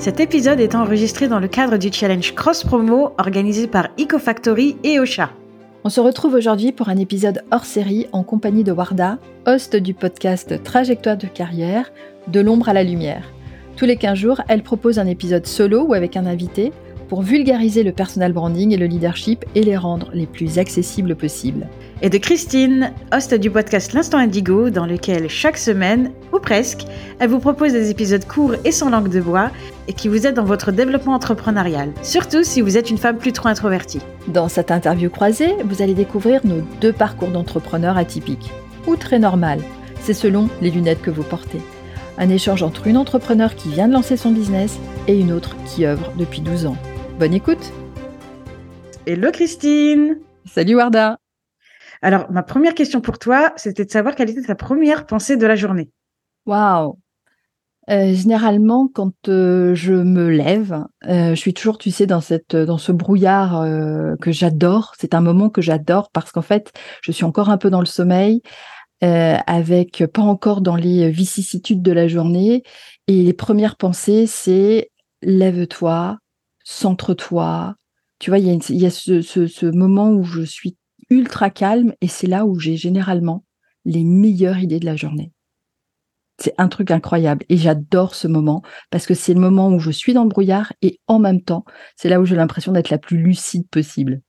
Cet épisode est enregistré dans le cadre du challenge Cross Promo organisé par EcoFactory et Ocha. On se retrouve aujourd'hui pour un épisode hors série en compagnie de Warda, host du podcast Trajectoire de carrière, de l'ombre à la lumière. Tous les 15 jours, elle propose un épisode solo ou avec un invité pour vulgariser le personal branding et le leadership et les rendre les plus accessibles possibles. Et de Christine, host du podcast L'Instant Indigo, dans lequel chaque semaine, ou presque, elle vous propose des épisodes courts et sans langue de bois et qui vous aident dans votre développement entrepreneurial, surtout si vous êtes une femme plus trop introvertie. Dans cette interview croisée, vous allez découvrir nos 2 parcours d'entrepreneurs atypiques, ou très normal, c'est selon les lunettes que vous portez. Un échange entre une entrepreneur qui vient de lancer son business et une autre qui œuvre depuis 12 ans. Bonne écoute. Hello Christine. Salut Warda. Alors, ma première question pour toi, c'était de savoir quelle était ta première pensée de la journée. Waouh. Généralement, quand je me lève, je suis toujours, tu sais, dans ce brouillard que j'adore. C'est un moment que j'adore parce qu'en fait, je suis encore un peu dans le sommeil, avec pas encore dans les vicissitudes de la journée. Et les premières pensées, c'est lève-toi, centre-toi. Tu vois, il y a ce moment où je suis ultra calme et c'est là où j'ai généralement les meilleures idées de la journée. C'est un truc incroyable et j'adore ce moment parce que c'est le moment où je suis dans le brouillard et en même temps, c'est là où j'ai l'impression d'être la plus lucide possible.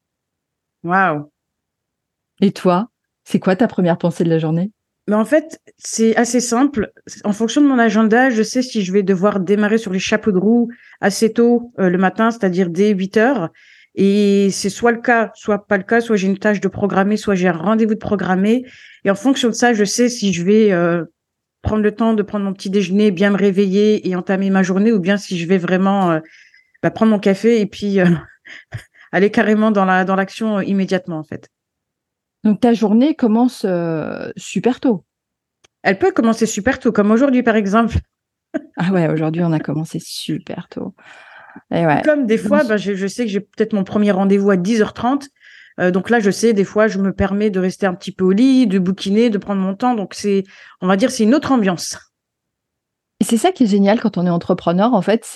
Waouh. Et toi, c'est quoi ta première pensée de la journée ? Mais en fait, c'est assez simple. En fonction de mon agenda, je sais si je vais devoir démarrer sur les chapeaux de roue assez tôt le matin, c'est-à-dire dès 8 heures. Et c'est soit le cas, soit pas le cas, soit j'ai une tâche de programmer, soit j'ai un rendez-vous de programmer. Et en fonction de ça, je sais si je vais prendre le temps de prendre mon petit déjeuner, bien me réveiller et entamer ma journée, ou bien si je vais vraiment prendre mon café et puis aller carrément dans l'action immédiatement, en fait. Donc ta journée commence super tôt. Elle peut commencer super tôt, comme aujourd'hui, par exemple. Ah ouais, aujourd'hui, on a commencé super tôt. Et ouais. Comme des fois, je sais que j'ai peut-être mon premier rendez-vous à 10h30. Donc là, je sais, des fois, je me permets de rester un petit peu au lit, de bouquiner, de prendre mon temps. Donc on va dire, c'est une autre ambiance. Et c'est ça qui est génial quand on est entrepreneur. En fait,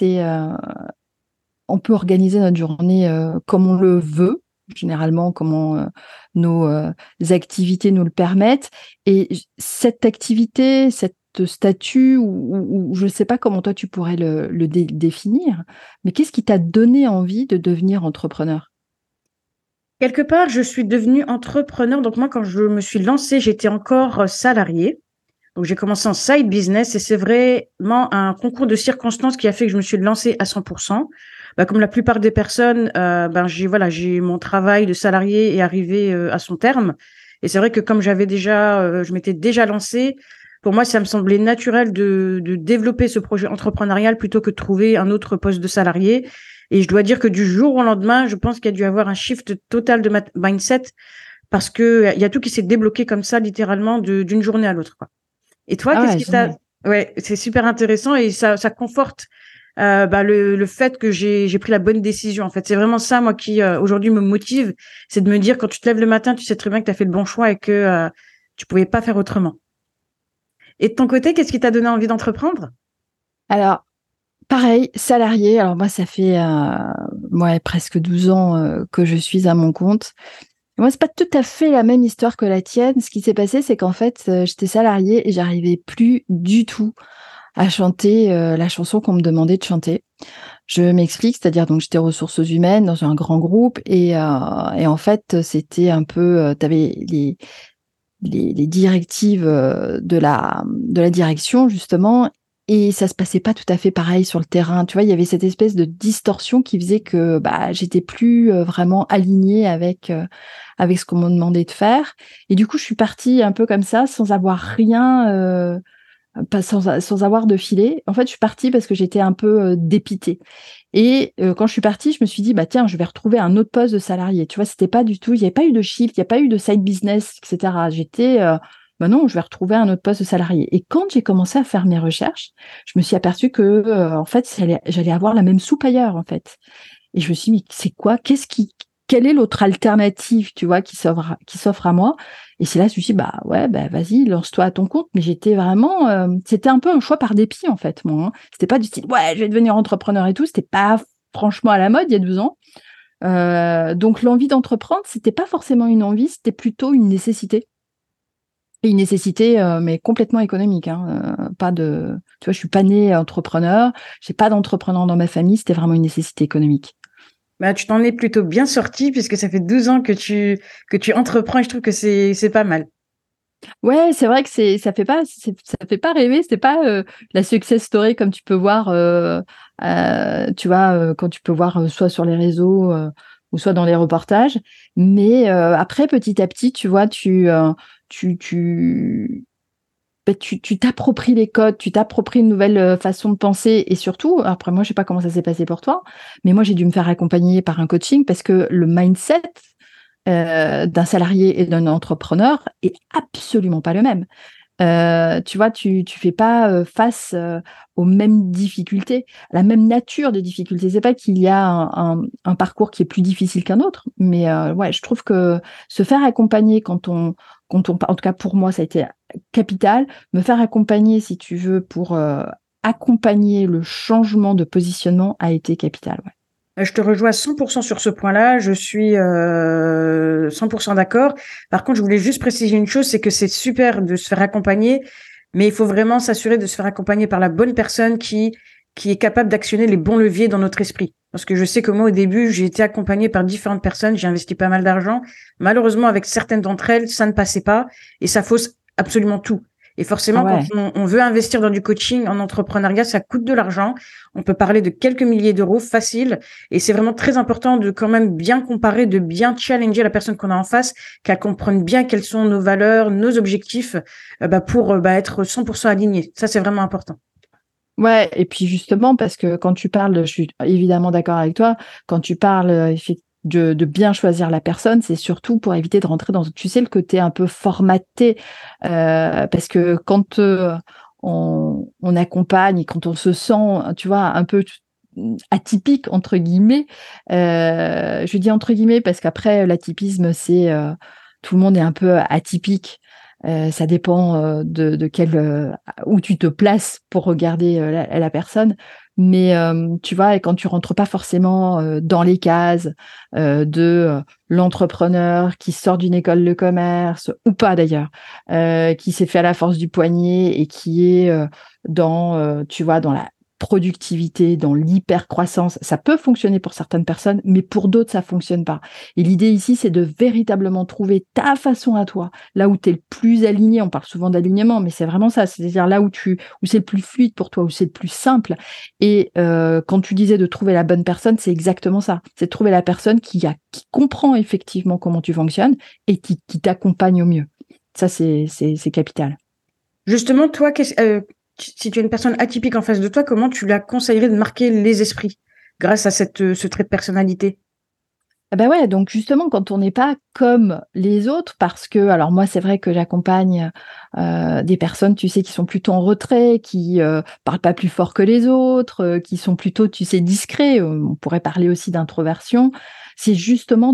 on peut organiser notre journée comme on le veut, généralement, comment nos activités nous le permettent. Et cette activité, cette statut, ou je ne sais pas comment toi tu pourrais le définir, mais qu'est-ce qui t'a donné envie de devenir entrepreneur ? Quelque part, je suis devenue entrepreneur. Donc moi, quand je me suis lancée, j'étais encore salariée. Donc j'ai commencé en side business et c'est vraiment un concours de circonstances qui a fait que je me suis lancée à 100%. Comme la plupart des personnes, j'ai mon travail de salarié est arrivé à son terme. Et c'est vrai que comme je m'étais déjà lancée, pour moi, ça me semblait naturel de développer ce projet entrepreneurial plutôt que de trouver un autre poste de salarié. Et je dois dire que du jour au lendemain, je pense qu'il y a dû avoir un shift total de mindset parce que il y a tout qui s'est débloqué comme ça, littéralement, d'une journée à l'autre, quoi. Et toi, qu'est-ce qui t'a... Ouais, c'est super intéressant et ça conforte le fait que j'ai pris la bonne décision. En fait, c'est vraiment ça, moi, qui aujourd'hui me motive, c'est de me dire quand tu te lèves le matin, tu sais très bien que tu as fait le bon choix et que tu pouvais pas faire autrement. Et de ton côté, qu'est-ce qui t'a donné envie d'entreprendre ? Alors, pareil, salarié. Alors moi, ça fait presque 12 ans que je suis à mon compte. Moi, c'est pas tout à fait la même histoire que la tienne. Ce qui s'est passé, c'est qu'en fait, j'étais salariée et j'arrivais plus du tout à chanter la chanson qu'on me demandait de chanter. Je m'explique, c'est-à-dire donc j'étais ressources humaines dans un grand groupe et en fait, c'était un peu, t'avais les directives de la direction justement. Et ça se passait pas tout à fait pareil sur le terrain. Tu vois, il y avait cette espèce de distorsion qui faisait que j'étais plus vraiment alignée avec ce qu'on m'a demandé de faire. Et du coup, je suis partie un peu comme ça, sans avoir rien, sans avoir de filet. En fait, je suis partie parce que j'étais un peu dépitée. Et quand je suis partie, je me suis dit, tiens, je vais retrouver un autre poste de salarié. Tu vois, c'était pas du tout, il n'y avait pas eu de shift, il n'y a pas eu de side business, etc. J'étais... non, je vais retrouver un autre poste de salarié. Et quand j'ai commencé à faire mes recherches, je me suis aperçue que, en fait, j'allais avoir la même soupe ailleurs, en fait. Et je me suis dit, mais c'est quoi ? Quelle est l'autre alternative, tu vois, qui s'offre à moi ? Et c'est là que je me suis dit, bah ouais, bah vas-y, lance-toi à ton compte. Mais j'étais vraiment, c'était un peu un choix par dépit en fait, moi. Hein. C'était pas du style, ouais, je vais devenir entrepreneur et tout. C'était pas franchement à la mode il y a 2 ans. Donc l'envie d'entreprendre, c'était pas forcément une envie, c'était plutôt une nécessité. Et une nécessité, mais complètement économique. Hein. Pas de, tu vois, je suis pas née entrepreneur. J'ai pas d'entrepreneur dans ma famille. C'était vraiment une nécessité économique. Bah, tu t'en es plutôt bien sorti puisque ça fait 12 ans que tu entreprends et je trouve que c'est pas mal. Ouais, c'est vrai que ça fait pas rêver. C'est pas la success story comme tu peux voir, tu vois, quand tu peux voir soit sur les réseaux ou soit dans les reportages. Mais après, petit à petit, tu vois, tu, tu, tu t'appropries les codes, tu t'appropries une nouvelle façon de penser et surtout, après moi, je sais pas comment ça s'est passé pour toi, mais moi, j'ai dû me faire accompagner par un coaching parce que le mindset d'un salarié et d'un entrepreneur est absolument pas le même. Tu vois, tu fais pas face aux mêmes difficultés, à la même nature de difficultés. C'est pas qu'il y a un parcours qui est plus difficile qu'un autre, mais ouais, je trouve que se faire accompagner en tout cas pour moi, ça a été capital. Me faire accompagner, si tu veux, pour accompagner le changement de positionnement a été capital. Ouais. Je te rejoins à 100% sur ce point-là. Je suis 100% d'accord. Par contre, je voulais juste préciser une chose, c'est que c'est super de se faire accompagner, mais il faut vraiment s'assurer de se faire accompagner par la bonne personne qui est capable d'actionner les bons leviers dans notre esprit. Parce que je sais que moi, au début, j'ai été accompagnée par différentes personnes, j'ai investi pas mal d'argent. Malheureusement, avec certaines d'entre elles, ça ne passait pas et ça fausse absolument tout. Et Ah forcément, quand ouais. on veut investir dans du coaching en entrepreneuriat, ça coûte de l'argent. On peut parler de quelques milliers d'euros facile. Et c'est vraiment très important de quand même bien comparer, de bien challenger la personne qu'on a en face, qu'elle comprenne bien quelles sont nos valeurs, nos objectifs, pour être 100% aligné. Ça, c'est vraiment important. Ouais, et puis justement, parce que quand tu parles, je suis évidemment d'accord avec toi, quand tu parles de bien choisir la personne, c'est surtout pour éviter de rentrer dans, tu sais, le côté un peu formaté, parce que quand on accompagne et quand on se sent, tu vois, un peu atypique, entre guillemets, je dis entre guillemets parce qu'après, l'atypisme, c'est tout le monde est un peu atypique. Ça dépend de quel, où tu te places pour regarder la personne. Mais tu vois, et quand tu rentres pas forcément dans les cases de l'entrepreneur qui sort d'une école de commerce, ou pas d'ailleurs, qui s'est fait à la force du poignet et qui est tu vois, dans la productivité, dans l'hyper-croissance, ça peut fonctionner pour certaines personnes, mais pour d'autres, ça fonctionne pas. Et l'idée ici, c'est de véritablement trouver ta façon à toi, là où tu es le plus aligné. On parle souvent d'alignement, mais c'est vraiment ça, c'est-à-dire là où c'est le plus fluide pour toi, où c'est le plus simple. Et quand tu disais de trouver la bonne personne, c'est exactement ça. C'est de trouver la personne qui comprend effectivement comment tu fonctionnes et qui t'accompagne au mieux. Ça, c'est capital. Justement, toi, si tu as une personne atypique en face de toi, comment tu la conseillerais de marquer les esprits grâce à ce trait de personnalité? Ah bah ouais, donc justement, quand on n'est pas comme les autres, parce que, alors moi, c'est vrai que j'accompagne des personnes, tu sais, qui sont plutôt en retrait, qui parlent pas plus fort que les autres, qui sont plutôt, tu sais, discrets. On pourrait parler aussi d'introversion. C'est justement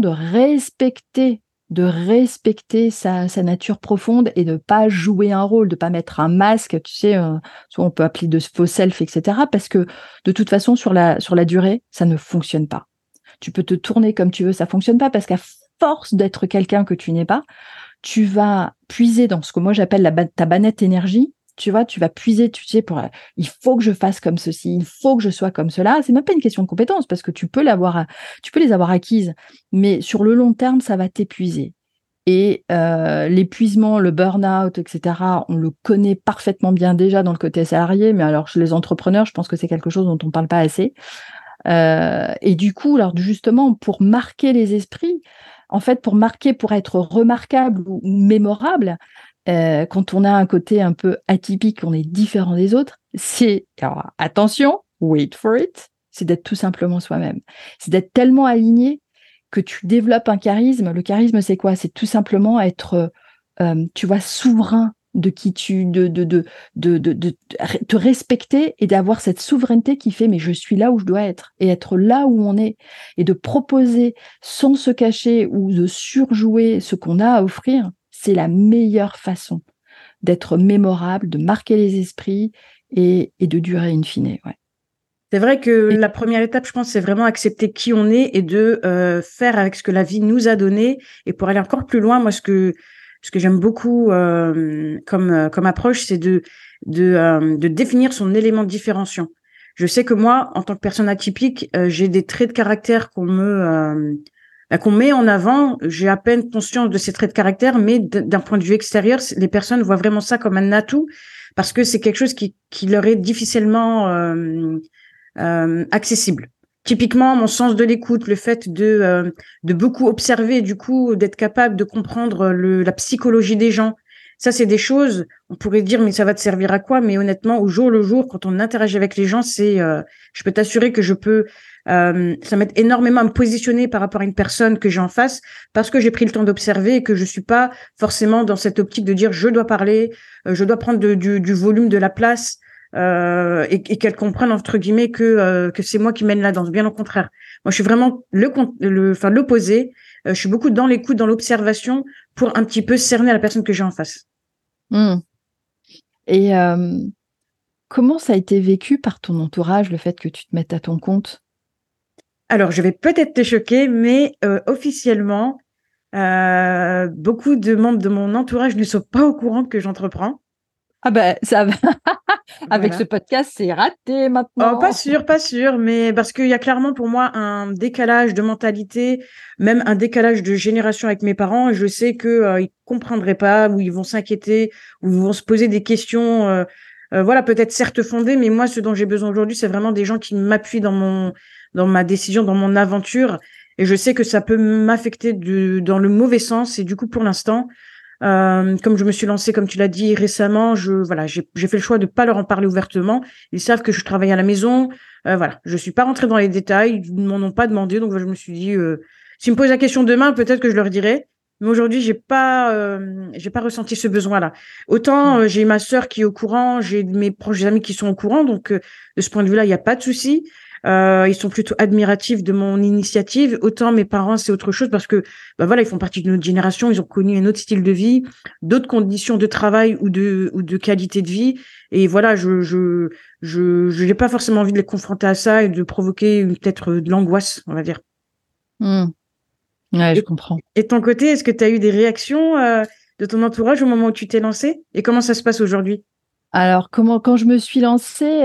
de respecter sa nature profonde et de pas jouer un rôle, de pas mettre un masque, tu sais, soit on peut appeler de faux self, etc. Parce que de toute façon, sur la durée, ça ne fonctionne pas. Tu peux te tourner comme tu veux, ça fonctionne pas parce qu'à force d'être quelqu'un que tu n'es pas, tu vas puiser dans ce que moi j'appelle ta banette énergie. Tu vois, tu vas puiser, tu sais, il faut que je fasse comme ceci, il faut que je sois comme cela. C'est même pas une question de compétence parce que tu peux les avoir acquises, mais sur le long terme, ça va t'épuiser. Et l'épuisement, le burn-out, etc., on le connaît parfaitement bien déjà dans le côté salarié, mais alors chez les entrepreneurs, je pense que c'est quelque chose dont on ne parle pas assez. Et du coup, alors justement, pour marquer les esprits, en fait, pour être remarquable ou mémorable, quand on a un côté un peu atypique, on est différent des autres, alors attention, wait for it, c'est d'être tout simplement soi-même. C'est d'être tellement aligné que tu développes un charisme. Le charisme, c'est quoi? C'est tout simplement être, tu vois, souverain de qui de te respecter et d'avoir cette souveraineté qui fait mais je suis là où je dois être et être là où on est et de proposer sans se cacher ou de surjouer ce qu'on a à offrir, c'est la meilleure façon d'être mémorable, de marquer les esprits et de durer in fine. Ouais. C'est vrai que la première étape, je pense, c'est vraiment accepter qui on est et de faire avec ce que la vie nous a donné. Et pour aller encore plus loin, moi, ce que j'aime beaucoup comme approche, c'est de définir son élément différenciant. Je sais que moi, en tant que personne atypique, j'ai des traits de caractère qu'on met en avant. J'ai à peine conscience de ces traits de caractère, mais d'un point de vue extérieur, les personnes voient vraiment ça comme un atout parce que c'est quelque chose qui leur est difficilement accessible. Typiquement, mon sens de l'écoute, le fait de beaucoup observer, du coup, d'être capable de comprendre la psychologie des gens. Ça, c'est des choses, on pourrait dire, mais ça va te servir à quoi? Mais honnêtement, au jour le jour, quand on interagit avec les gens, je peux t'assurer que ça m'aide énormément à me positionner par rapport à une personne que j'ai en face parce que j'ai pris le temps d'observer et que je suis pas forcément dans cette optique de dire je dois parler, je dois prendre du volume, de la place. Et qu'elles comprennent entre guillemets que c'est moi qui mène la danse. Bien au contraire. Moi, je suis vraiment l'opposé. Je suis beaucoup dans l'écoute, dans l'observation pour un petit peu cerner la personne que j'ai en face. Et comment ça a été vécu par ton entourage, le fait que tu te mettes à ton compte? Alors, je vais peut-être te choquer, mais officiellement, beaucoup de membres de mon entourage ne sont pas au courant que j'entreprends. Ah ben, ça va. Avec Voilà. ce podcast, c'est raté Oh, maintenant. pas sûr, mais parce qu'il y a clairement pour moi un décalage de mentalité, même un décalage de génération avec mes parents. Et je sais que ils comprendraient pas, ou ils vont s'inquiéter, ou ils vont se poser des questions. Voilà, peut-être certes fondées, mais moi, ce dont j'ai besoin aujourd'hui, c'est vraiment des gens qui m'appuient dans ma décision, dans mon aventure. Et je sais que ça peut m'affecter dans le mauvais sens. Et du coup, pour l'instant, comme je me suis lancée, comme tu l'as dit récemment, j'ai fait le choix de pas leur en parler ouvertement. Ils savent que je travaille à la maison. Voilà, je suis pas rentrée dans les détails. Ils ne m'en ont pas demandé, donc je me suis dit, s'ils me posent la question demain, peut-être que je leur dirai. Mais aujourd'hui, j'ai pas ressenti ce besoin-là. Autant j'ai ma sœur qui est au courant, j'ai mes proches amis qui sont au courant, donc de ce point de vue-là, il n'y a pas de souci. Ils sont plutôt admiratifs de mon initiative. Autant mes parents, c'est autre chose parce que, bah voilà, ils font partie de notre génération. Ils ont connu un autre style de vie, d'autres conditions de travail ou de qualité de vie. Et voilà, je n'ai pas forcément envie de les confronter à ça et de provoquer peut-être de l'angoisse, on va dire. Ouais, je comprends. Et de ton côté, est-ce que tu as eu des réactions de ton entourage au moment où tu t'es lancée? Et comment ça se passe aujourd'hui? Alors, quand je me suis lancée,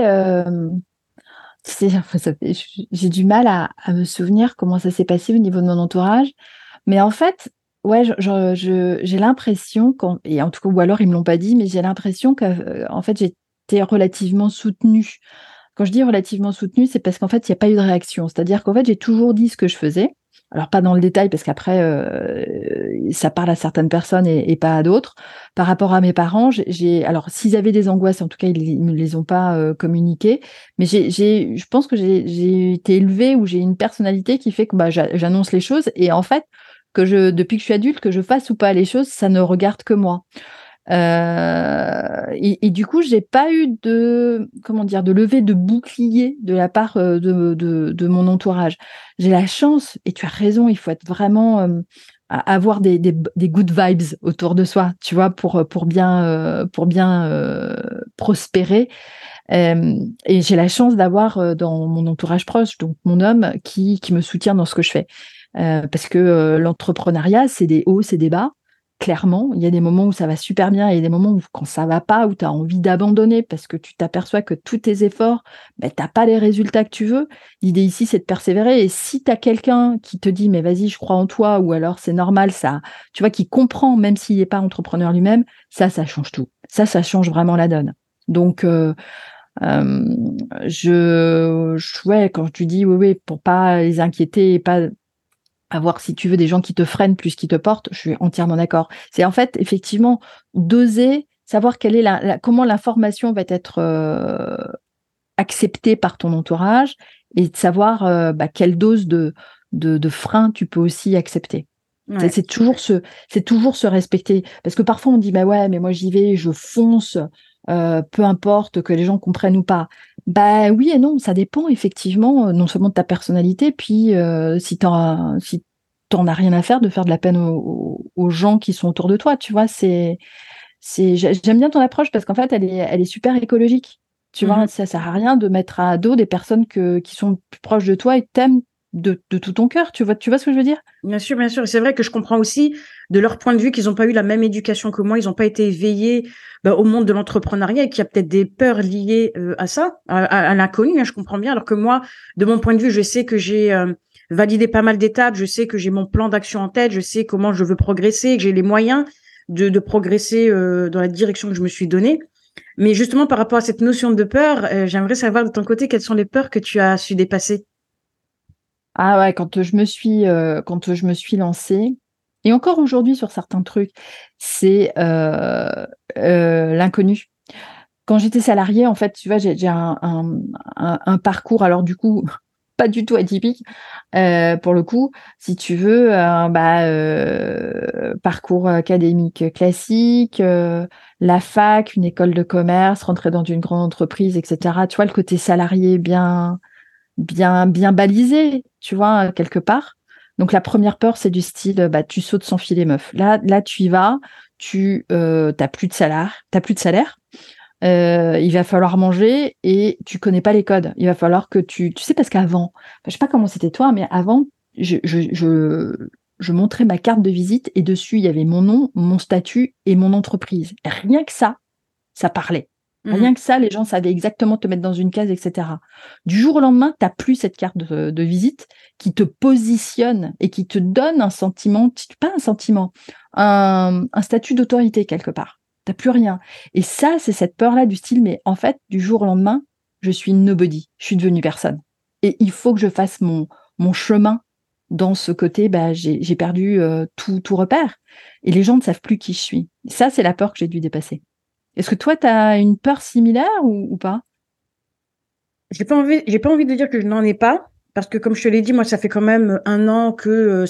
j'ai du mal à me souvenir comment ça s'est passé au niveau de mon entourage. Mais en fait, ouais, j'ai l'impression, et en tout cas, ou alors ils me l'ont pas dit, mais j'ai l'impression qu'en fait, j'étais relativement soutenue. Quand je dis relativement soutenue, c'est parce qu'en fait, il n'y a pas eu de réaction. C'est-à-dire qu'en fait, j'ai toujours dit ce que je faisais. Alors, pas dans le détail, parce qu'après, ça parle à certaines personnes et pas à d'autres. Par rapport à mes parents, alors, s'ils avaient des angoisses, en tout cas, ils ne me les ont pas communiquées. Mais je pense que j'ai été élevée où j'ai une personnalité qui fait que bah, j'annonce les choses. Et en fait, depuis que je suis adulte, que je fasse ou pas les choses, ça ne regarde que moi. Et du coup, j'ai pas eu de levée de bouclier de la part de mon entourage. J'ai la chance, et tu as raison, il faut être vraiment avoir des good vibes autour de soi, tu vois, pour bien prospérer. Et j'ai la chance d'avoir dans mon entourage proche, donc mon homme, qui me soutient dans ce que je fais. Parce que l'entrepreneuriat, c'est des hauts, c'est des bas. Clairement, il y a des moments où ça va super bien et il y a des moments où quand ça va pas, où tu as envie d'abandonner parce que tu t'aperçois que tous tes efforts, tu n'as pas les résultats que tu veux. L'idée ici, c'est de persévérer. Et si tu as quelqu'un qui te dit, mais vas-y, je crois en toi, ou alors c'est normal, ça, tu vois, qui comprend, même s'il n'est pas entrepreneur lui-même, ça change tout. Ça change vraiment la donne. Donc, ouais, quand tu dis oui, pour pas les inquiéter et pas avoir, si tu veux, des gens qui te freinent plus qu'ils te portent, je suis entièrement d'accord. C'est en fait, effectivement, d'oser savoir quelle est comment l'information va être acceptée par ton entourage et de savoir quelle dose de frein tu peux aussi accepter. Ouais. C'est toujours se respecter. Parce que parfois, on dit, bah ouais, mais moi, j'y vais, je fonce, peu importe que les gens comprennent ou pas. Bah oui et non, ça dépend effectivement, non seulement de ta personnalité, puis si t'en as rien à faire de faire de la peine aux gens qui sont autour de toi, tu vois. J'aime bien ton approche parce qu'en fait, elle est super écologique. Tu vois, ça sert à rien de mettre à dos des personnes qui sont plus proches de toi et t'aiment de tout ton cœur. Tu vois ce que je veux dire? Bien sûr, bien sûr. Et c'est vrai que je comprends aussi de leur point de vue qu'ils n'ont pas eu la même éducation que moi. Ils n'ont pas été éveillés au monde de l'entrepreneuriat et qu'il y a peut-être des peurs liées à ça, à l'inconnu. Hein, je comprends bien. Alors que moi, de mon point de vue, je sais que j'ai validé pas mal d'étapes. Je sais que j'ai mon plan d'action en tête. Je sais comment je veux progresser, que j'ai les moyens de progresser dans la direction que je me suis donnée. Mais justement, par rapport à cette notion de peur, j'aimerais savoir de ton côté quelles sont les peurs que tu as su dépasser. Ah ouais, quand je me suis lancée, et encore aujourd'hui sur certains trucs, c'est l'inconnu. Quand j'étais salariée, en fait, tu vois, j'ai un parcours, alors du coup, pas du tout atypique, pour le coup, si tu veux, parcours académique classique, la fac, une école de commerce, rentrer dans une grande entreprise, etc. Tu vois, le côté salarié bien balisé, tu vois, quelque part. Donc la première peur, c'est du style, tu sautes sans filet, meuf. Là, tu y vas, t'as plus de salaire. Il va falloir manger et tu connais pas les codes. Il va falloir que tu sais, parce qu'avant, je sais pas comment c'était toi, mais avant, je montrais ma carte de visite et dessus, il y avait mon nom, mon statut et mon entreprise. Et rien que ça parlait. Mhm. Rien que ça, les gens savaient exactement te mettre dans une case, etc. Du jour au lendemain, tu n'as plus cette carte de visite qui te positionne et qui te donne un sentiment, pas un sentiment, un statut d'autorité quelque part. Tu n'as plus rien. Et ça, c'est cette peur-là du style, mais en fait, du jour au lendemain, je suis nobody, je suis devenue personne. Et il faut que je fasse mon chemin dans ce côté, j'ai perdu tout repère. Et les gens ne savent plus qui je suis. Ça, c'est la peur que j'ai dû dépasser. Est-ce que toi, tu as une peur similaire ou pas? J'ai pas envie de dire que je n'en ai pas, parce que comme je te l'ai dit, moi, ça fait quand même un an que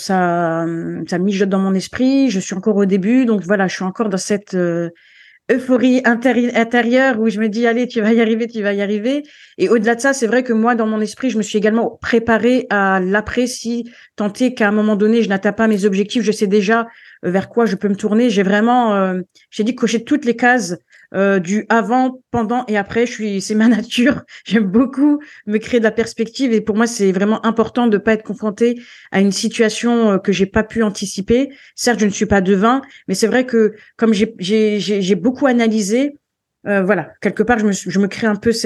ça mijote dans mon esprit. Je suis encore au début, donc voilà, je suis encore dans cette euphorie intérieure où je me dis, allez, tu vas y arriver, tu vas y arriver. Et au-delà de ça, c'est vrai que moi, dans mon esprit, je me suis également préparée à l'après si tant est qu'à un moment donné, je n'atteins pas mes objectifs, je sais déjà vers quoi je peux me tourner. J'ai dit cocher toutes les cases du avant, pendant et après. C'est ma nature. J'aime beaucoup me créer de la perspective et pour moi, c'est vraiment important de pas être confronté à une situation que j'ai pas pu anticiper. Certes, je ne suis pas devin, mais c'est vrai que comme j'ai beaucoup analysé, voilà, quelque part, je me crée un peu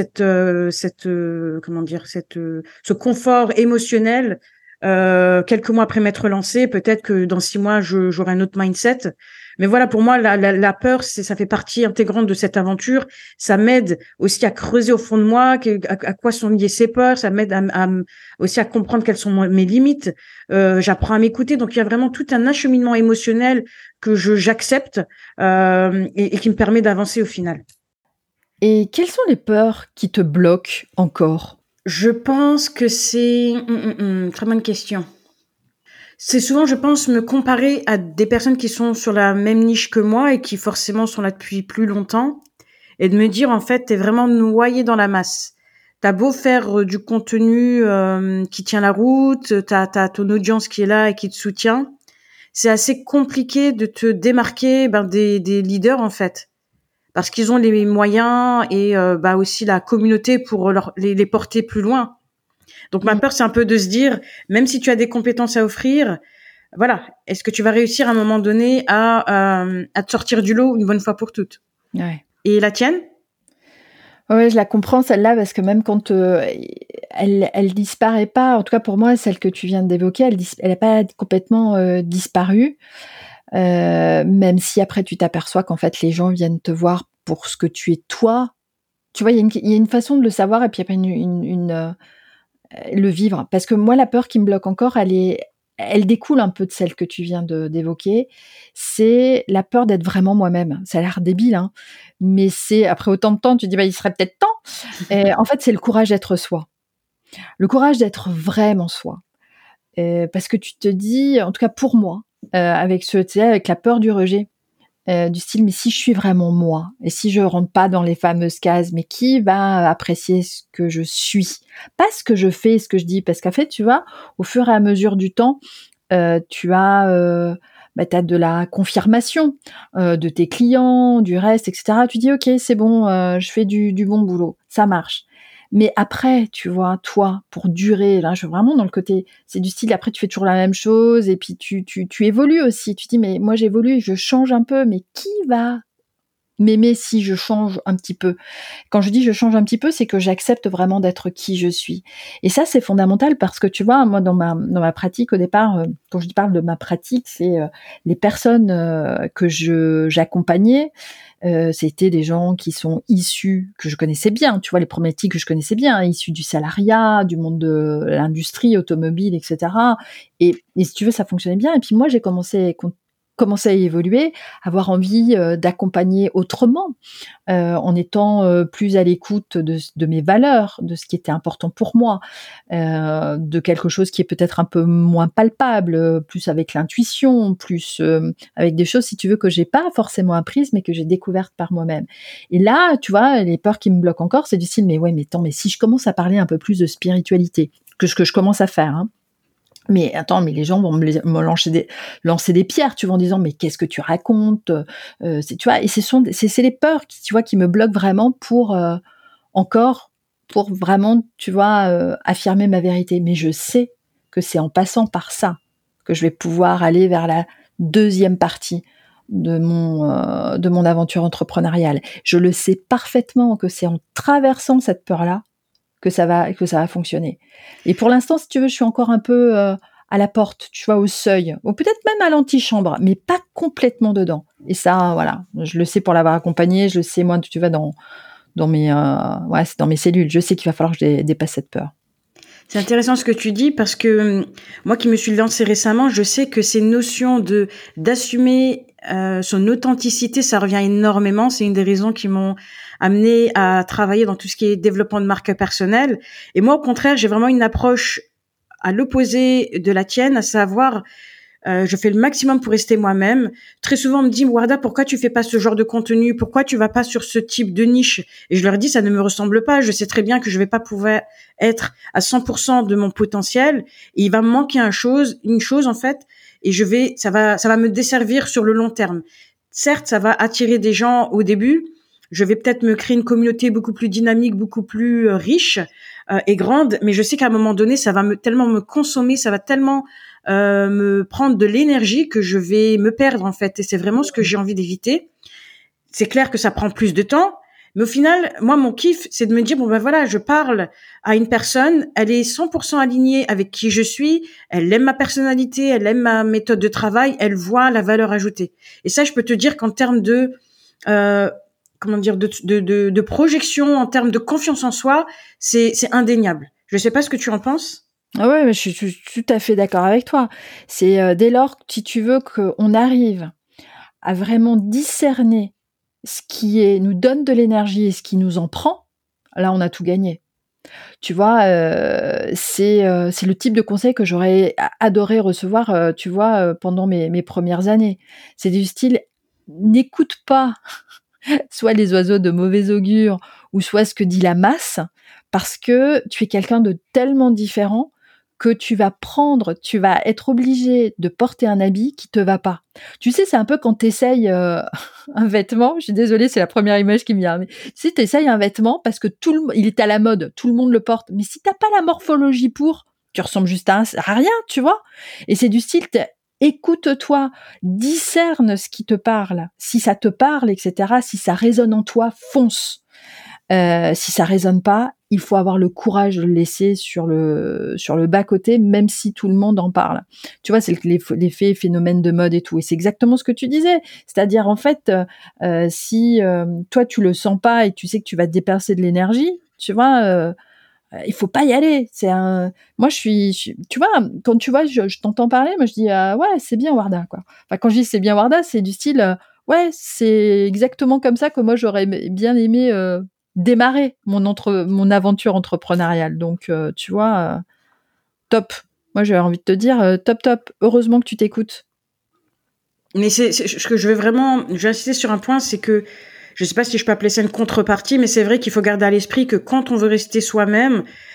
comment dire, ce confort émotionnel. Quelques mois après m'être lancé, peut-être que dans 6 mois, j'aurai un autre mindset. Mais voilà, pour moi, la peur, ça fait partie intégrante de cette aventure. Ça m'aide aussi à creuser au fond de moi à quoi sont liées ces peurs. Ça m'aide aussi à comprendre quelles sont mes limites. J'apprends à m'écouter. Donc, il y a vraiment tout un acheminement émotionnel que j'accepte et qui me permet d'avancer au final. Et quelles sont les peurs qui te bloquent encore? Je pense que c'est très bonne question. C'est souvent, je pense, me comparer à des personnes qui sont sur la même niche que moi et qui forcément sont là depuis plus longtemps et de me dire, en fait, t'es vraiment noyé dans la masse. T'as beau faire du contenu qui tient la route, t'as ton audience qui est là et qui te soutient. C'est assez compliqué de te démarquer des leaders, en fait. Parce qu'ils ont les moyens et aussi la communauté pour les porter plus loin. Donc ma Mm. peur, c'est un peu de se dire, même si tu as des compétences à offrir, voilà, est-ce que tu vas réussir à un moment donné à te sortir du lot une bonne fois pour toutes? Ouais. Et la tienne? Ouais, je la comprends celle-là parce que même quand elle disparaît pas, en tout cas pour moi, celle que tu viens d'évoquer, elle n'a pas complètement disparu. Même si après tu t'aperçois qu'en fait les gens viennent te voir pour ce que tu es toi. Tu vois, il y a une façon de le savoir et puis après le vivre. Parce que moi, la peur qui me bloque encore, elle découle un peu de celle que tu viens d'évoquer. C'est la peur d'être vraiment moi-même. Ça a l'air débile, hein, mais c'est après autant de temps, tu dis il serait peut-être temps. Et en fait, c'est le courage d'être soi. Le courage d'être vraiment soi. Parce que tu te dis, en tout cas pour moi, avec tu sais, avec la peur du rejet. Du style, mais si je suis vraiment moi, et si je rentre pas dans les fameuses cases, mais qui va apprécier ce que je suis? Pas ce que je fais, ce que je dis, parce qu'en fait, tu vois, au fur et à mesure du temps, tu as t'as de la confirmation de tes clients, du reste, etc. Tu dis, OK, c'est bon, je fais du bon boulot, ça marche. Mais après, tu vois, toi, pour durer, là, je veux vraiment dans le côté, c'est du style, après, tu fais toujours la même chose, et puis tu évolues aussi. Tu dis, mais moi, j'évolue, je change un peu, mais qui va m'aimer si je change un petit peu? Quand je dis je change un petit peu, c'est que j'accepte vraiment d'être qui je suis. Et ça, c'est fondamental parce que tu vois, moi, dans ma pratique, au départ, quand je parle de ma pratique, c'est les personnes que j'accompagnais, c'était des gens qui sont issus, que je connaissais bien, tu vois, les problématiques que je connaissais bien, hein, issus du salariat, du monde de l'industrie automobile, etc. Et si tu veux, ça fonctionnait bien. Et puis moi, j'ai commencé à évoluer, avoir envie d'accompagner autrement, en étant plus à l'écoute de mes valeurs, de ce qui était important pour moi, de quelque chose qui est peut-être un peu moins palpable, plus avec l'intuition, plus avec des choses, si tu veux, que j'ai pas forcément apprises, mais que j'ai découvertes par moi-même. Et là, tu vois, les peurs qui me bloquent encore, c'est du style, mais ouais, mais attends, mais si je commence à parler un peu plus de spiritualité, ce que je commence à faire, hein, mais attends, mais les gens vont me lancer des pierres, tu vois, en disant, mais qu'est-ce que tu racontes? Tu vois, et c'est les peurs qui, tu vois, qui me bloquent vraiment pour vraiment, tu vois, affirmer ma vérité. Mais je sais que c'est en passant par ça que je vais pouvoir aller vers la deuxième partie de mon aventure entrepreneuriale. Je le sais parfaitement que c'est en traversant cette peur-là que ça va fonctionner. Et pour l'instant, si tu veux, je suis encore un peu à la porte, tu vois, au seuil, ou peut-être même à l'antichambre, mais pas complètement dedans. Et ça, voilà, je le sais pour l'avoir accompagné, je le sais, moi, tu vois, c'est dans mes cellules, je sais qu'il va falloir que je dépasse cette peur. C'est intéressant ce que tu dis parce que moi qui me suis lancée récemment, je sais que ces notions d'assumer son authenticité, ça revient énormément. C'est une des raisons qui m'ont amenée à travailler dans tout ce qui est développement de marque personnelle. Et moi, au contraire, j'ai vraiment une approche à l'opposé de la tienne, à savoir je fais le maximum pour rester moi-même. Très souvent, on me dit, Warda, pourquoi tu fais pas ce genre de contenu? Pourquoi tu vas pas sur ce type de niche? Et je leur dis, ça ne me ressemble pas. Je sais très bien que je vais pas pouvoir être à 100% de mon potentiel. Et il va me manquer une chose, en fait. Et ça va me desservir sur le long terme. Certes, ça va attirer des gens au début. Je vais peut-être me créer une communauté beaucoup plus dynamique, beaucoup plus riche et grande. Mais je sais qu'à un moment donné, ça va tellement me consommer, ça va tellement me prendre de l'énergie que je vais me perdre en fait, et c'est vraiment ce que j'ai envie d'éviter. C'est clair que ça prend plus de temps, mais au final, moi mon kiff, c'est de me dire bon ben voilà, je parle à une personne, elle est 100% alignée avec qui je suis, elle aime ma personnalité, elle aime ma méthode de travail, elle voit la valeur ajoutée. Et ça, je peux te dire qu'en termes de de projection, en termes de confiance en soi, c'est indéniable. Je sais pas ce que tu en penses. Ah ouais, mais je suis tout à fait d'accord avec toi. C'est dès lors, si tu veux, qu'on arrive à vraiment discerner ce qui nous donne de l'énergie et ce qui nous en prend, là, on a tout gagné. Tu vois, c'est le type de conseil que j'aurais adoré recevoir, tu vois, pendant mes premières années. C'est du style, n'écoute pas soit les oiseaux de mauvais augure, ou soit ce que dit la masse, parce que tu es quelqu'un de tellement différent que tu vas être obligé de porter un habit qui te va pas. Tu sais, c'est un peu quand t'essayes un vêtement, je suis désolée, c'est la première image qui me vient, mais tu sais, t'essayes un vêtement parce que il est à la mode, tout le monde le porte, mais si t'as pas la morphologie tu ressembles juste à rien, tu vois. Et c'est du style, écoute-toi, discerne ce qui te parle. Si ça te parle, etc., si ça résonne en toi, fonce. Si ça résonne pas, il faut avoir le courage de le laisser sur le bas-côté, même si tout le monde en parle. Tu vois, c'est l'effet phénomène de mode et tout. Et c'est exactement ce que tu disais. C'est-à-dire, en fait, si toi, tu le sens pas et tu sais que tu vas te dépercer de l'énergie, tu vois, il faut pas y aller. Moi, tu vois, quand tu vois, je t'entends parler, moi je dis ouais, c'est bien Warda, quoi. Enfin, quand je dis c'est bien Warda, c'est du style ouais, c'est exactement comme ça que moi j'aurais bien aimé démarrer mon aventure entrepreneuriale. Donc, tu vois, top. Moi, j'ai envie de te dire top, top. Heureusement que tu t'écoutes. Mais c'est ce que je vais insister sur un point, c'est que je sais pas si je peux appeler ça une contrepartie, mais c'est vrai qu'il faut garder à l'esprit que quand on veut rester soi-même,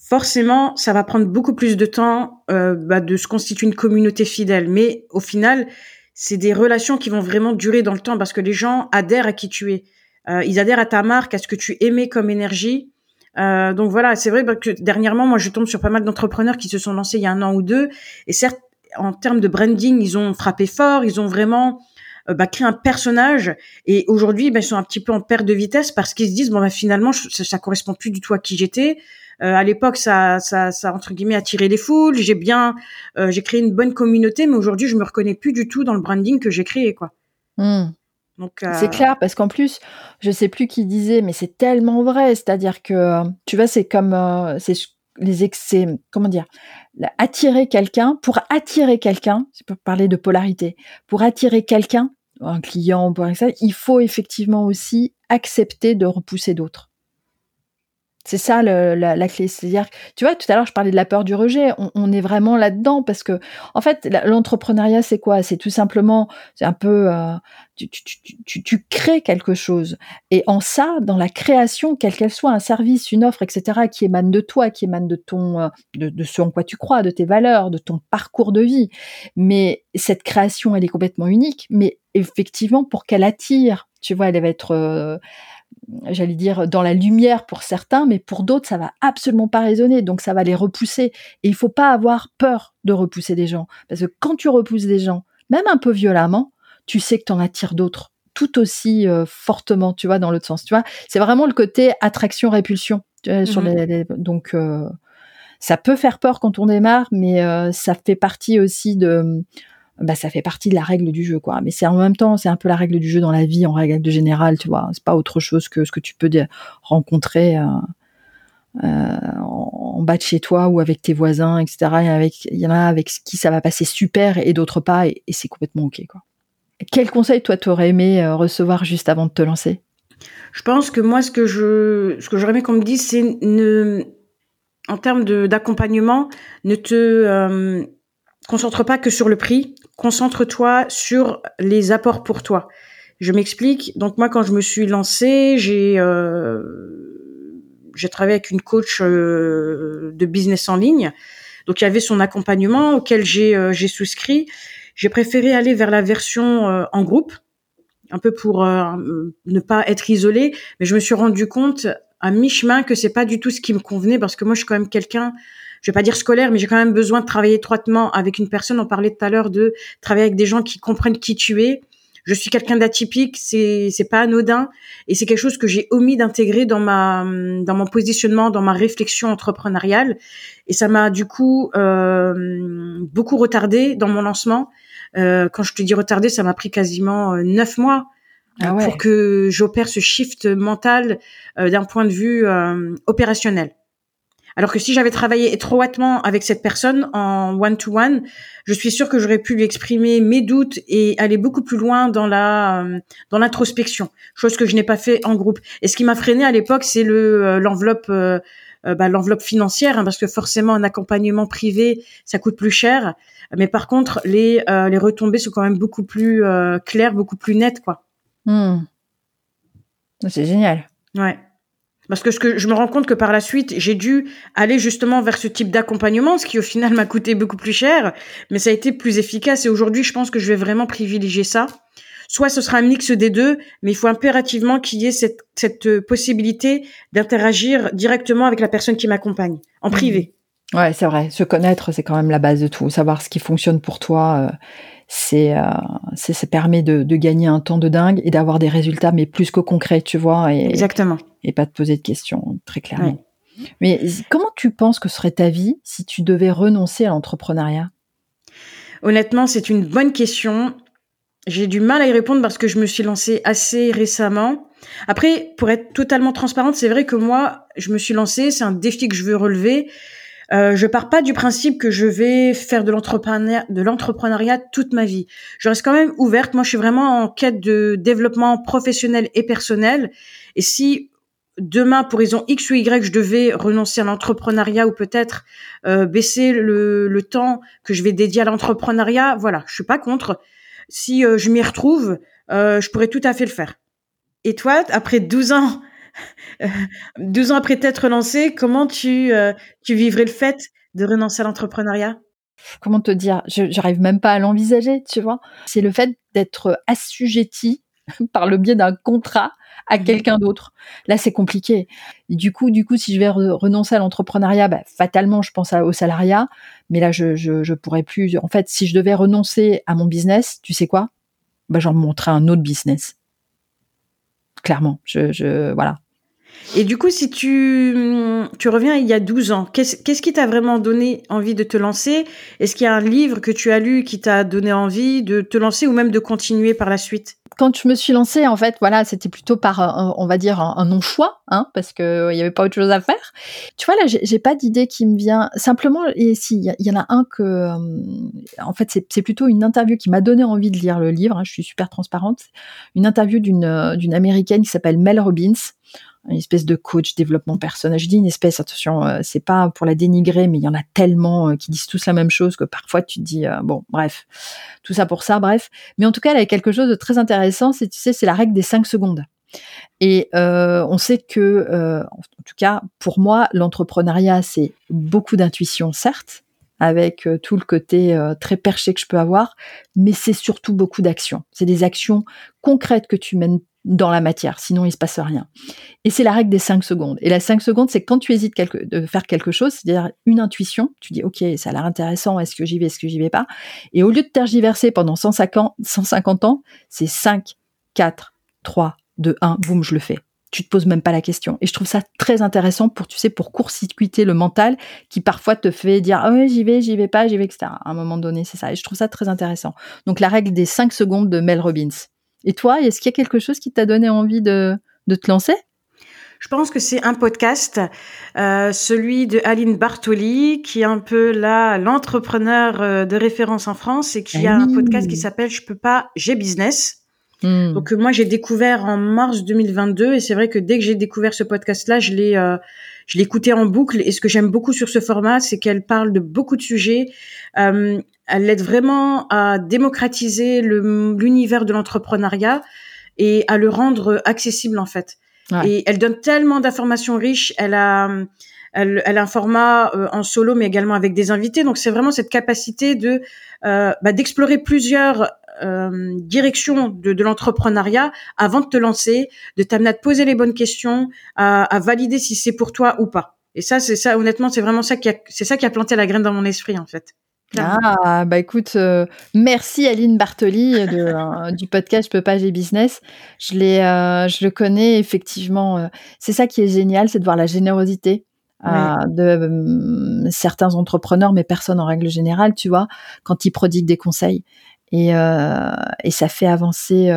forcément, ça va prendre beaucoup plus de temps de se constituer une communauté fidèle. Mais au final, c'est des relations qui vont vraiment durer dans le temps parce que les gens adhèrent à qui tu es. Ils adhèrent à ta marque, à ce que tu émets comme énergie. Donc voilà, c'est vrai que dernièrement, moi, je tombe sur pas mal d'entrepreneurs qui se sont lancés il y a 1 an ou 2. Et certes, en termes de branding, ils ont frappé fort, ils ont vraiment créé un personnage. Et aujourd'hui, ils sont un petit peu en perte de vitesse parce qu'ils se disent finalement, ça correspond plus du tout à qui j'étais. À l'époque, ça entre guillemets attiré les foules. J'ai créé une bonne communauté, mais aujourd'hui, je me reconnais plus du tout dans le branding que j'ai créé, quoi. Donc, C'est clair, parce qu'en plus, je sais plus qui disait, mais c'est tellement vrai. C'est-à-dire que, tu vois, c'est comme, comment dire, attirer quelqu'un. Pour attirer quelqu'un, c'est pour parler de polarité. Pour attirer quelqu'un, un client, pour ça, il faut effectivement aussi accepter de repousser d'autres. C'est ça la clé. C'est-à-dire, tu vois, tout à l'heure, je parlais de la peur du rejet. On est vraiment là-dedans parce que, en fait, l'entrepreneuriat, c'est quoi? C'est tout simplement, c'est un peu, tu crées quelque chose. Et en ça, dans la création, quelle qu'elle soit, un service, une offre, etc., qui émane de toi, qui émane de ton, de ce en quoi tu crois, de tes valeurs, de ton parcours de vie. Mais cette création, elle est complètement unique. Mais effectivement, pour qu'elle attire, tu vois, elle va être, j'allais dire dans la lumière pour certains, mais pour d'autres, ça va absolument pas résonner, donc ça va les repousser. Et il faut pas avoir peur de repousser des gens, parce que quand tu repousses des gens, même un peu violemment, tu sais que t'en attires d'autres, tout aussi fortement, tu vois, dans l'autre sens, tu vois. C'est vraiment le côté attraction-répulsion, tu vois, sur donc ça peut faire peur quand on démarre, mais ça fait partie aussi ça fait partie de la règle du jeu, quoi. Mais c'est en même temps, c'est un peu la règle du jeu dans la vie, en règle générale, tu vois. C'est pas autre chose que ce que tu peux rencontrer en bas de chez toi ou avec tes voisins, etc. Il y en a avec qui ça va passer super et d'autres pas, et c'est complètement ok, quoi. Quel conseil, toi, t'aurais aimé recevoir juste avant de te lancer? Je pense que moi, ce que j'aurais aimé qu'on me dise, c'est en termes d'accompagnement, ne te concentre pas que sur le prix, concentre-toi sur les apports pour toi. Je m'explique. Donc moi, quand je me suis lancée, j'ai travaillé avec une coach de business en ligne. Donc il y avait son accompagnement auquel j'ai souscrit. J'ai préféré aller vers la version en groupe, un peu pour ne pas être isolée, mais je me suis rendu compte à mi-chemin que c'est pas du tout ce qui me convenait parce que moi je suis quand même quelqu'un, je vais pas dire scolaire, mais j'ai quand même besoin de travailler étroitement avec une personne. On parlait tout à l'heure de travailler avec des gens qui comprennent qui tu es. Je suis quelqu'un d'atypique, c'est pas anodin, et c'est quelque chose que j'ai omis d'intégrer dans mon positionnement, dans ma réflexion entrepreneuriale, et ça m'a du coup beaucoup retardé dans mon lancement. Quand je te dis retardé, ça m'a pris quasiment 9 mois pour que j'opère ce shift mental d'un point de vue opérationnel. Alors que si j'avais travaillé étroitement avec cette personne en one-to-one, je suis sûre que j'aurais pu lui exprimer mes doutes et aller beaucoup plus loin dans l'introspection, chose que je n'ai pas fait en groupe. Et ce qui m'a freiné à l'époque, c'est l'enveloppe financière, parce que forcément un accompagnement privé, ça coûte plus cher. Mais par contre, les retombées sont quand même beaucoup plus claires, beaucoup plus nettes, quoi. C'est génial. Ouais. Parce que je me rends compte que par la suite, j'ai dû aller justement vers ce type d'accompagnement, ce qui au final m'a coûté beaucoup plus cher, mais ça a été plus efficace. Et aujourd'hui, je pense que je vais vraiment privilégier ça. Soit ce sera un mix des deux, mais il faut impérativement qu'il y ait cette possibilité d'interagir directement avec la personne qui m'accompagne, en privé. Ouais, c'est vrai. Se connaître, c'est quand même la base de tout. Savoir ce qui fonctionne pour toi, ça permet de gagner un temps de dingue et d'avoir des résultats, mais plus que concrets, tu vois. Exactement. Et pas te poser de questions, très clairement. Ouais. Mais comment tu penses que serait ta vie si tu devais renoncer à l'entrepreneuriat? Honnêtement, c'est une bonne question. J'ai du mal à y répondre parce que je me suis lancée assez récemment. Après, pour être totalement transparente, c'est vrai que moi, je me suis lancée, c'est un défi que je veux relever. Je pars pas du principe que je vais faire de l'entrepreneuriat toute ma vie. Je reste quand même ouverte. Moi, je suis vraiment en quête de développement professionnel et personnel. Et si demain, pour raison X ou Y, je devais renoncer à l'entrepreneuriat ou peut-être baisser le temps que je vais dédier à l'entrepreneuriat, voilà, je suis pas contre. Si je m'y retrouve, je pourrais tout à fait le faire. Et toi, après 12 ans Heu, 12 ans après t'être lancée, comment tu vivrais le fait de renoncer à l'entrepreneuriat? Comment te dire? J'arrive même pas à l'envisager, tu vois? C'est le fait d'être assujetti par le biais d'un contrat à Mmh. quelqu'un d'autre. Là, c'est compliqué. Et du coup, si je vais renoncer à l'entrepreneuriat, bah, fatalement, je pense au salariat. Mais là, je pourrais plus. En fait, si je devais renoncer à mon business, tu sais quoi? Bah, j'en monterais un autre business. Clairement. Voilà. Et du coup, si tu reviens il y a 12 ans, qu'est-ce qui t'a vraiment donné envie de te lancer? Est-ce qu'il y a un livre que tu as lu qui t'a donné envie de te lancer ou même de continuer par la suite? Quand je me suis lancée, en fait, voilà, c'était plutôt par on va dire un non-choix, hein, parce que il y avait pas autre chose à faire. Tu vois, là, j'ai pas d'idée qui me vient. Simplement, et si, il y en a un que, en fait, c'est plutôt une interview qui m'a donné envie de lire le livre, hein, je suis super transparente. Une interview d'une Américaine qui s'appelle Mel Robbins, une espèce de coach développement personnel. Je dis une espèce, attention, c'est pas pour la dénigrer, mais il y en a tellement qui disent tous la même chose que parfois tu te dis, bon, bref, tout ça pour ça, bref. Mais en tout cas, elle a quelque chose de très intéressant, c'est, tu sais, c'est la règle des 5 secondes. Et on sait que, en tout cas, pour moi, l'entrepreneuriat, c'est beaucoup d'intuition, certes, avec tout le côté très perché que je peux avoir, mais c'est surtout beaucoup d'actions. C'est des actions concrètes que tu mènes dans la matière, sinon il se passe rien. Et c'est la règle des 5 secondes. Et la 5 secondes, c'est quand tu hésites de faire quelque chose, c'est-à-dire une intuition, tu dis, OK, ça a l'air intéressant, est-ce que j'y vais, est-ce que j'y vais pas? Et au lieu de tergiverser pendant 150 ans, c'est 5, 4, 3, 2, 1, boum, je le fais. Tu te poses même pas la question. Et je trouve ça très intéressant pour, tu sais, pour court-circuiter le mental qui parfois te fait dire, ah ouais, j'y vais pas, etc. À un moment donné, c'est ça. Et je trouve ça très intéressant. Donc, la règle des 5 secondes de Mel Robbins. Et toi, est-ce qu'il y a quelque chose qui t'a donné envie de te lancer? Je pense que c'est un podcast, celui de Aline Bartoli, qui est un peu là l'entrepreneur de référence en France et qui Eh a un podcast qui oui. s'appelle Je peux pas, j'ai business. Mmh. Donc moi j'ai découvert en mars 2022 et c'est vrai que dès que j'ai découvert ce podcast-là, je l'ai écouté en boucle et ce que j'aime beaucoup sur ce format, c'est qu'elle parle de beaucoup de sujets. Elle aide vraiment à démocratiser l'univers de l'entrepreneuriat et à le rendre accessible en fait. Ouais. Et elle donne tellement d'informations riches. Elle a un format en solo, mais également avec des invités. Donc c'est vraiment cette capacité d'explorer plusieurs directions de l'entrepreneuriat avant de te lancer, de t'amener à te poser les bonnes questions, à valider si c'est pour toi ou pas. Et ça, c'est ça. Honnêtement, c'est vraiment c'est ça qui a planté la graine dans mon esprit en fait. Clairement. Ah, bah, écoute, merci Aline Bartoli du podcast Je peux pas, j'ai business. Je le connais effectivement, c'est ça qui est génial, c'est de voir la générosité, Ouais. certains entrepreneurs, mais personne en règle générale, tu vois? Quand ils prodiguent des conseils et ça fait avancer,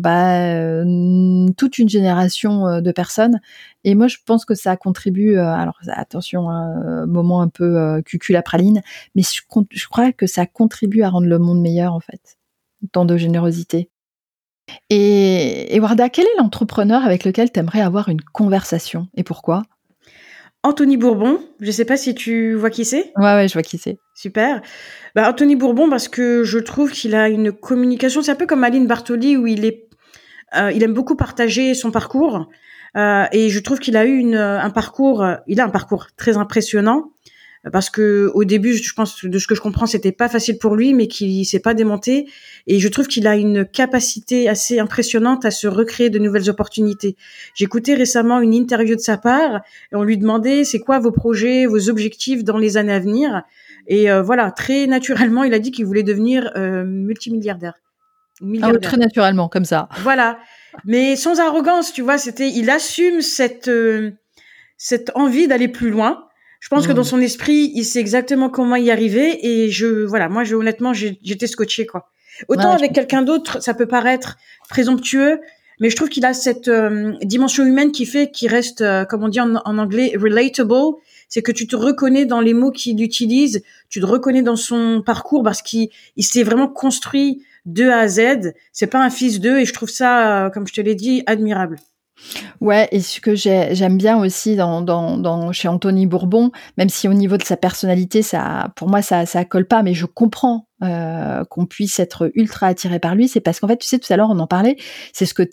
toute une génération, de personnes et moi je pense que ça contribue, alors attention, hein, moment un peu, cucul la praline, mais je crois que ça contribue à rendre le monde meilleur, en fait. Tant de générosité. Et Warda, quel est l'entrepreneur avec lequel tu aimerais avoir une conversation et pourquoi? Anthony Bourbon, je sais pas si tu vois qui c'est. Ouais, ouais, je vois qui c'est. Super. Bah, Anthony Bourbon, parce que je trouve qu'il a une communication, c'est un peu comme Aline Bartoli, où il aime beaucoup partager son parcours. Et je trouve qu'il a eu il a un parcours très impressionnant. Parce que au début, je pense, de ce que je comprends, c'était pas facile pour lui, mais qu'il s'est pas démonté. Et je trouve qu'il a une capacité assez impressionnante à se recréer de nouvelles opportunités. J'ai écouté récemment une interview de sa part et on lui demandait c'est quoi vos projets, vos objectifs dans les années à venir. Et voilà, très naturellement, il a dit qu'il voulait devenir multimilliardaire, Ah ouais, milliardaire. très naturellement, comme ça. Voilà, mais sans arrogance, tu vois. Il assume cette envie d'aller plus loin. Je pense que dans Mmh. son esprit, il sait exactement comment y arriver et moi, honnêtement, j'étais scotchée, quoi. Autant Ouais, je avec comprends. quelqu'un d'autre, ça peut paraître présomptueux, mais je trouve qu'il a cette dimension humaine qui fait qu'il reste, comme on dit en anglais, relatable. C'est que tu te reconnais dans les mots qu'il utilise, tu te reconnais dans son parcours parce qu'il s'est vraiment construit de A à Z. C'est pas un fils d'eux et je trouve ça, comme je te l'ai dit, admirable. Ouais, et ce que j'aime bien aussi chez Anthony Bourbon, même si au niveau de sa personnalité, ça, pour moi, ça colle pas, mais je comprends qu'on puisse être ultra attiré par lui, c'est parce qu'en fait, tu sais, tout à l'heure, on en parlait, c'est ce côté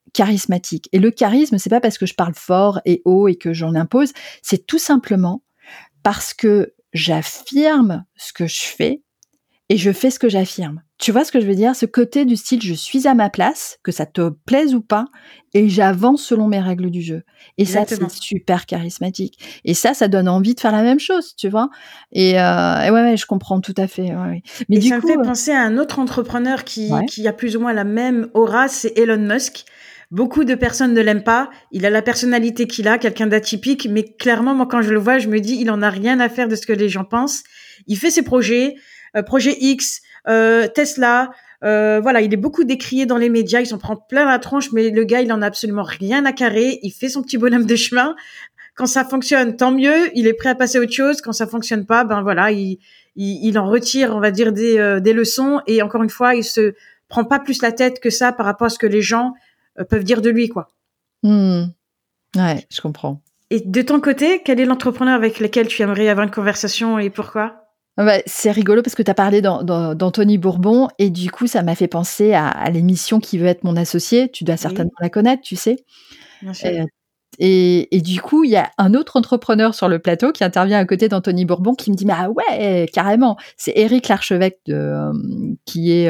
charismatique. Et le charisme, c'est pas parce que je parle fort et haut et que j'en impose, c'est tout simplement parce que j'affirme ce que je fais et je fais ce que j'affirme. Tu vois ce que je veux dire? Ce côté du style, je suis à ma place, que ça te plaise ou pas, et j'avance selon mes règles du jeu. Et ça, c'est Exactement. super charismatique. Et ça donne envie de faire la même chose, tu vois? Et ouais, je comprends tout à fait. Ouais, ouais. Mais Et du ça me coup, fait penser à un autre entrepreneur ouais. qui a plus ou moins la même aura, c'est Elon Musk. Beaucoup de personnes ne l'aiment pas. Il a la personnalité qu'il a, quelqu'un d'atypique, mais clairement, moi, quand je le vois, je me dis, il en a rien à faire de ce que les gens pensent. Il fait ses projets, projet X, Tesla. Voilà, il est beaucoup décrié dans les médias. Il s'en prend plein la tronche, mais le gars, il en a absolument rien à carrer. Il fait son petit bonhomme de chemin. Quand ça fonctionne, tant mieux. Il est prêt à passer à autre chose. Quand ça fonctionne pas, ben voilà, il en retire, on va dire, des leçons. Et encore une fois, il se prend pas plus la tête que ça par rapport à ce que les gens peuvent dire de lui, quoi. Hmm. Ouais, je comprends. Et de ton côté, quel est l'entrepreneur avec lequel tu aimerais avoir une conversation et pourquoi? Ah bah, c'est rigolo parce que tu as parlé d'Anthony Bourbon et du coup, ça m'a fait penser à l'émission Qui veut être mon associé. Tu dois certainement Oui, la connaître, tu sais? bien sûr. Heu et du coup, il y a un autre entrepreneur sur le plateau qui intervient à côté d'Anthony Bourbon qui me dit: «Mais ah ouais, carrément!» C'est Éric Larchevêque qui est,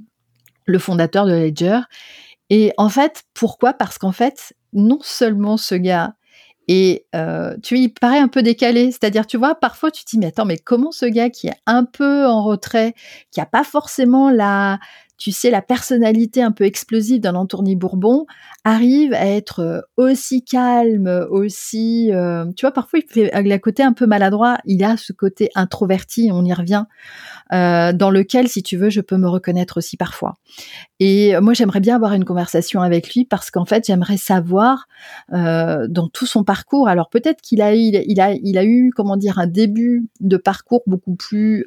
le fondateur de Ledger et en fait, pourquoi? Parce qu'en fait, non seulement ce gars et tu vois, il paraît un peu décalé. C'est-à-dire, tu vois, parfois tu te dis: «Mais attends, mais comment ce gars qui est un peu en retrait, qui a pas forcément tu sais, la personnalité un peu explosive d'un Anthony Bourbon, arrive à être, aussi calme, aussi, tu vois, parfois il fait le côté un peu maladroit, il a ce côté introverti, on y revient, dans lequel, si tu veux, je peux me reconnaître aussi parfois. Et moi, j'aimerais bien avoir une conversation avec lui parce qu'en fait, j'aimerais savoir dans tout son parcours. Alors peut-être qu'il a eu, comment dire, un début de parcours beaucoup plus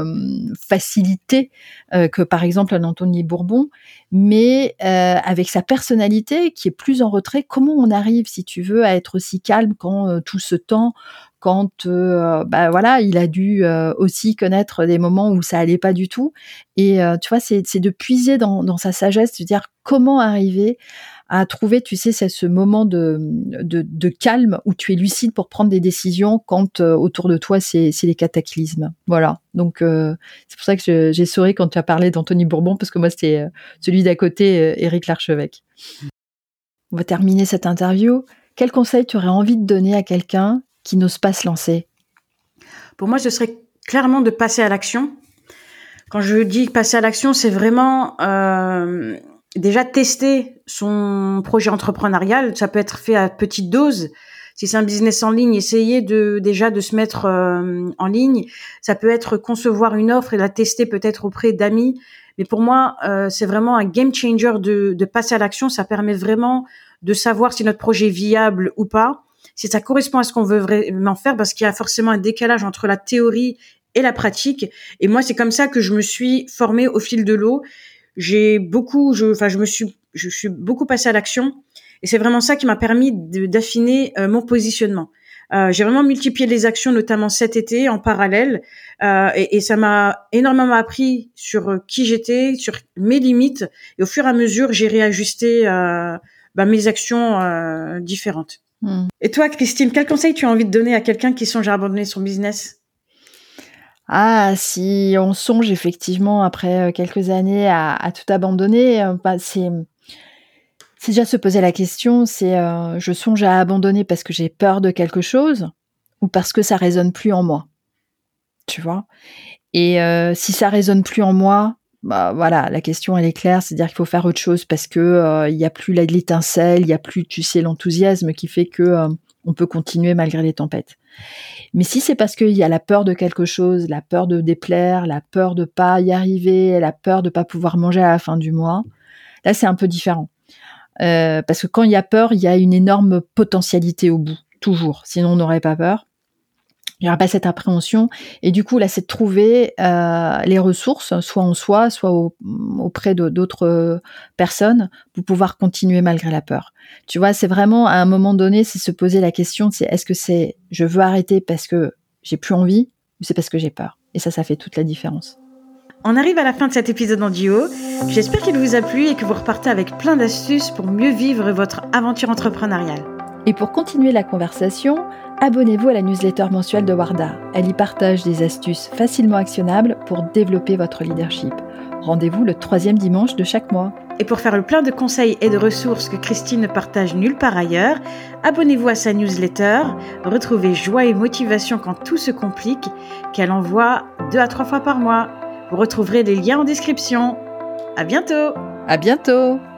facilité que par exemple un Anthony Bourbon, mais avec sa personnalité qui est plus en retrait. Comment on arrive, si tu veux, à être aussi calme quand tout se tend, quand bah voilà, il a dû aussi connaître des moments où ça allait pas du tout. Et tu vois, c'est de puiser dans sa sagesse, de dire comment arriver à trouver, tu sais, c'est ce moment de calme où tu es lucide pour prendre des décisions quand autour de toi, c'est les cataclysmes. Voilà. Donc, c'est pour ça que j'ai souri quand tu as parlé d'Anthony Bourbon, parce que moi, c'était celui d'à côté, Éric Larchevêque. On va terminer cette interview. Quel conseil tu aurais envie de donner à quelqu'un qui n'ose pas se lancer? Pour moi, ce serait clairement de passer à l'action. Quand je dis passer à l'action, c'est vraiment déjà tester son projet entrepreneurial. Ça peut être fait à petite dose. Si c'est un business en ligne, essayer déjà de se mettre en ligne. Ça peut être concevoir une offre et la tester peut-être auprès d'amis. Mais pour moi, c'est vraiment un game changer de passer à l'action. Ça permet vraiment de savoir si notre projet est viable ou pas, si ça correspond à ce qu'on veut vraiment faire, parce qu'il y a forcément un décalage entre la théorie et la pratique. Et moi, c'est comme ça que je me suis formée au fil de l'eau. Je suis beaucoup passée à l'action. Et c'est vraiment ça qui m'a permis d'affiner mon positionnement. J'ai vraiment multiplié les actions, notamment cet été, en parallèle. Et ça m'a énormément appris sur qui j'étais, sur mes limites. Et au fur et à mesure, j'ai réajusté mes actions différentes. Mmh. Et toi, Christine, quel conseil tu as envie de donner à quelqu'un qui songe à abandonner son business? Ah, si on songe effectivement après, quelques années à tout abandonner, bah, c'est déjà se poser la question, je songe à abandonner parce que j'ai peur de quelque chose ou parce que ça résonne plus en moi? Tu vois? Et si ça résonne plus en moi, bah, voilà, la question elle est claire, c'est-à-dire qu'il faut faire autre chose parce que, il y a plus l'étincelle, il y a plus, tu sais, l'enthousiasme qui fait que, on peut continuer malgré les tempêtes. Mais si c'est parce qu'il y a la peur de quelque chose, la peur de déplaire, la peur de pas y arriver, la peur de pas pouvoir manger à la fin du mois, là, c'est un peu différent. Parce que quand il y a peur, il y a une énorme potentialité au bout, toujours. Sinon, on n'aurait pas peur. Il n'y aura pas cette appréhension. Et du coup, là, c'est de trouver les ressources, soit en soi, soit auprès d'autres personnes, pour pouvoir continuer malgré la peur. Tu vois, c'est vraiment, à un moment donné, c'est se poser la question, c'est est-ce que c'est je veux arrêter parce que j'ai plus envie ou c'est parce que j'ai peur? Et ça fait toute la différence. On arrive à la fin de cet épisode en duo. J'espère qu'il vous a plu et que vous repartez avec plein d'astuces pour mieux vivre votre aventure entrepreneuriale. Et pour continuer la conversation, abonnez-vous à la newsletter mensuelle de Warda. Elle y partage des astuces facilement actionnables pour développer votre leadership. Rendez-vous le 3e dimanche de chaque mois. Et pour faire le plein de conseils et de ressources que Christine ne partage nulle part ailleurs, abonnez-vous à sa newsletter. Retrouvez joie et motivation quand tout se complique, qu'elle envoie 2 à 3 fois par mois. Vous retrouverez les liens en description. À bientôt! À bientôt!